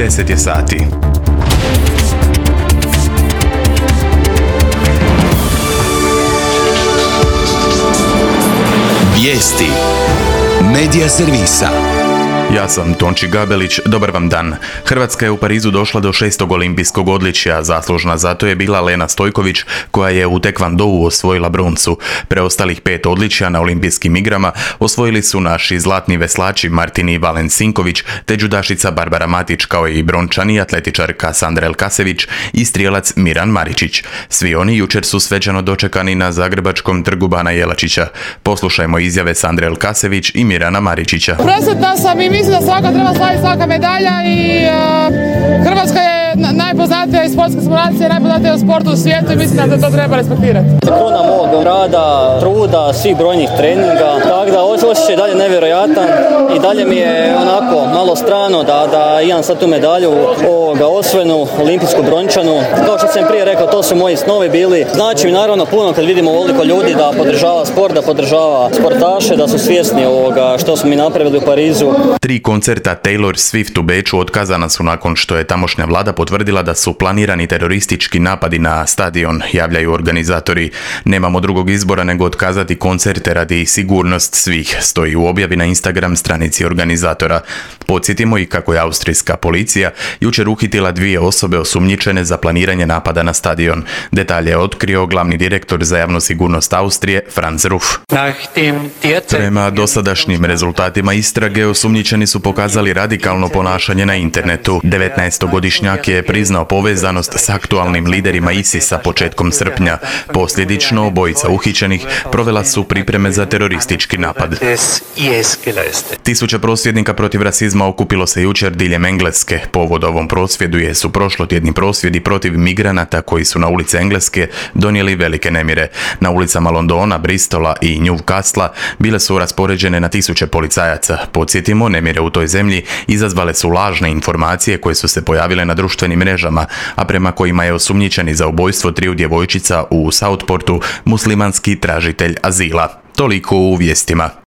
10 je sati. Vijesti Medija servisa. Ja sam Tonči Gabelić, dobar vam dan. Hrvatska je u Parizu došla do 6. olimpijskog odličja, zaslužna za to je bila Lena Stojković, koja je u tekvondou osvojila broncu. Preostalih 5 odličja na olimpijskim igrama osvojili su naši zlatni veslači Martini Valensinković, te judašica Barbara Matić, kao i brončani atletičarka Sandra Elkasević i strijelac Miran Maričić. Svi oni jučer su svečano dočekani na zagrebačkom trgu Bana Jelačića. Poslušajmo izjave Sandre Elkasević i Mirana Maričića. Presretna sam i mislim da svaka treba slaviti svaka medalja i Hrvatska je najpoznatija iz sportske simulacije, najpoznatija u sportu u svijetu i mislim da to treba respektirati. Kruna mog rada, truda, svih brojnih treninga, tako da osjećaj je dalje nevjerojatan i dalje mi je onako malo strano da imam sad tu medalju osvojenu olimpijsku brončanu. Kao što sam prije rekao, to su moji snovi bili. Znači mi naravno puno kad vidimo ovoliko ljudi da podržava sport, da podržava sportaše, da su svjesni ovoga što smo mi napravili u Parizu. 3 koncerta Taylor Swift u Beču otkazana su nakon što je tamošnja vlada potvrdila da su planirani teroristički napadi na stadion, javljaju organizatori. Nemamo drugog izbora nego otkazati koncerte radi sigurnost svih, stoji u objavi na Instagram stranici organizatora. Podsjetimo i kako je austrijska policija jučer uhitila 2 osobe osumnjičene za planiranje napada na stadion. Detalje je otkrio glavni direktor za javnu sigurnost Austrije, Franz Ruff. Prema dosadašnjim rezultatima istrage, osumnjičeni su pokazali radikalno ponašanje na internetu. 19-godišnjak je priznao povezanost s aktualnim liderima ISIS-a početkom srpnja. Posljedično, obojica uhićenih provela su pripreme za teroristički napad. Tisuće prosvjednika protiv rasizma okupilo se jučer diljem Engleske. Povod ovom prosvjedu su prošlotjedni prosvjedi protiv migranata koji su na ulice Engleske donijeli velike nemire. Na ulicama Londona, Bristola i Newcastlea bile su raspoređene na tisuće policajaca. Podsjetimo, nemire u toj zemlji izazvale su lažne informacije koje su se pojavile na društvenim mrežama, a prema kojima je osumnjičeni za ubojstvo 3 djevojčica u Southportu muslimanski tražitelj azila. Toliko u vijestima.